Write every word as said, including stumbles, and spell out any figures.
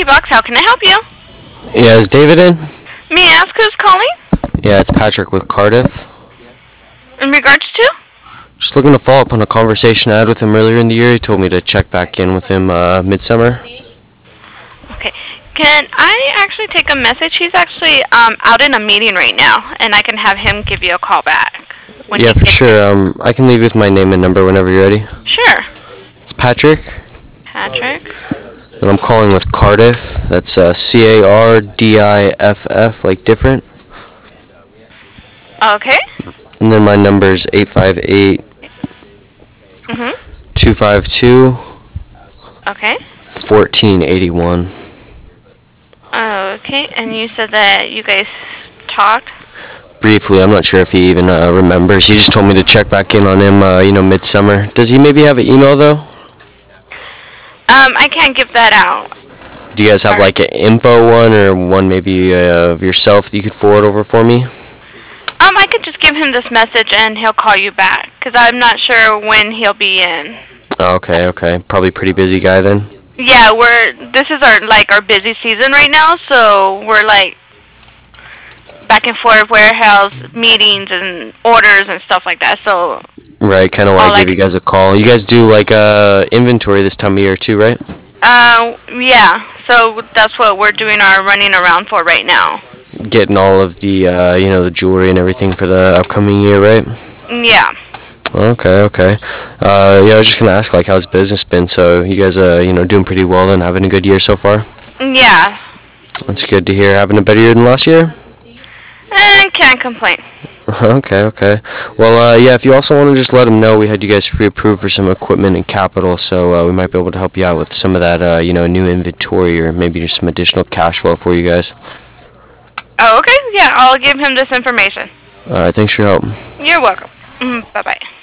Box. How can I help you? Yeah, is David in? May I ask who's calling? Yeah, it's Patrick with Cardiff. In regards to? Just looking to follow up on a conversation I had with him earlier in the year. He told me to check back in with him uh, midsummer. Okay. Can I actually take a message? He's actually um, out in a meeting right now, and I can have him give you a call back. When Yeah, he for gets sure. Um, I can leave with my name and number whenever you're ready. Sure. It's Patrick, Patrick. and I'm calling with Cardiff. That's uh, C A R D I F F, like different. Okay. And then my number is eight five eight, Mhm. two five two, Okay. fourteen eighty-one. Okay. And you said that you guys talked. Briefly, I'm not sure if he even uh, remembers. He just told me to check back in on him, uh, you know, midsummer. Does he maybe have an email, though? Um, I can't give that out. Do you guys have, like, an info one or one maybe uh, of yourself that you could forward over for me? Um, I could just give him this message and he'll call you back, because I'm not sure when he'll be in. Oh, okay, okay. Probably pretty busy guy, then? Yeah, we're, this is our, like, our busy season right now, so we're, like, back and forth warehouse meetings and orders and stuff like that, so. Right, kind of want Oh, to like- give you guys a call. You guys do, like, uh, inventory this time of year, too, right? Uh, yeah, so that's what we're doing our running around for right now. Getting all of the, uh, you know, the jewelry and everything for the upcoming year, right? Yeah. Okay, okay. Uh, yeah, I was just going to ask, like, how's business been? So you guys, uh, you know, doing pretty well and having a good year so far? Yeah. That's good to hear. Having a better year than last year? And can't complain. Okay, okay. Well, uh, yeah, if you also want to just let him know, we had you guys pre-approved for some equipment and capital, so uh, we might be able to help you out with some of that, uh, you know, new inventory or maybe just some additional cash flow for you guys. Oh, okay. Yeah, I'll give him this information. All right, thanks for your help. You're welcome. Mm, bye-bye.